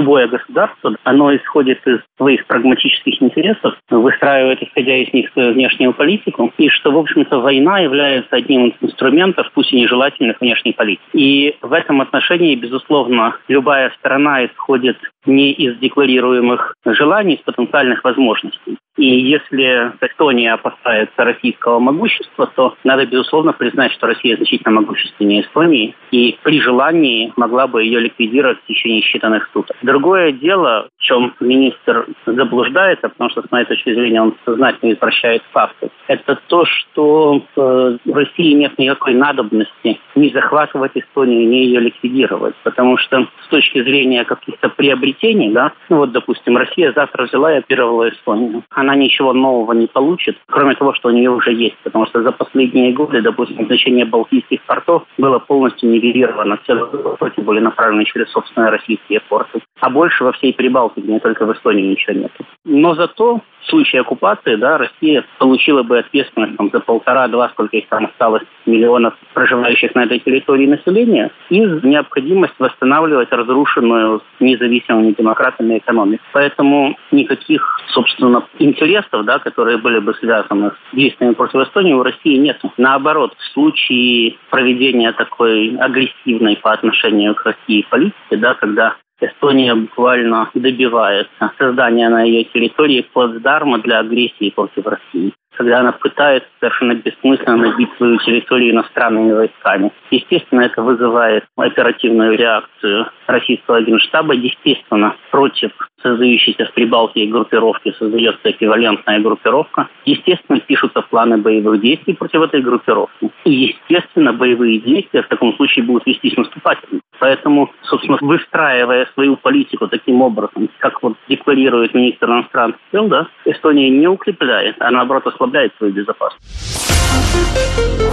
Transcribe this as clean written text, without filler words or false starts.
любое государство, оно исходит из своих прагматических интересов, выстраивает, исходя из них, свою внешнюю политику, и что, в общем-то, война является одним из инструментов, пусть и нежелательных, внешней политики. И в этом отношении, безусловно, любая сторона исходит не из декларируемых желаний, из потенциальных возможностей. И если Эстония опасается российского могущества, то надо, безусловно, признать, что Россия значительно могущественнее Эстонии, и при желании могла бы ее ликвидировать в течение считанных суток. Другое дело, в чем министр заблуждается, потому что, с моей точки зрения, он сознательно извращает факты, это то, что в России нет никакой надобности ни захватывать Эстонию, ни ее ликвидировать. Потому что с точки зрения каких-то приобретений, да, допустим, Россия завтра взяла и оккупировала Эстонию. Она ничего нового не получит, кроме того, что у нее уже есть. Потому что за последние годы, допустим, значение балтийских портов было полностью нивелировано. Все доходы были направлены через собственные российские порты. А больше во всей Прибалтике, не только в Эстонии, ничего нет. Но зато в случае оккупации, да, Россия получила бы ответственность за 1,5-2, сколько их там осталось, миллионов проживающих на этой территории населения, и необходимость восстанавливать разрушенную независимыми демократами экономику. Поэтому никаких, собственно, интересов, да, которые были бы связаны с действиями против Эстонии, у России нет. Наоборот, в случае проведения такой агрессивной по отношению к России политики, да, когда Эстония буквально добивается создания на ее территории плацдарма для агрессии против России, когда она пытается совершенно бессмысленно набить свою территорию иностранными войсками. Естественно, это вызывает оперативную реакцию российского Генштаба. Естественно, против создающейся в Прибалтии группировки создается эквивалентная группировка. Естественно, пишутся планы боевых действий против этой группировки. И, естественно, боевые действия в таком случае будут вестись наступательно. Поэтому, собственно, выстраивая свою политику таким образом, как декларирует министр иностранных дел, да, Эстония не укрепляет, а наоборот ослабляет свою безопасность.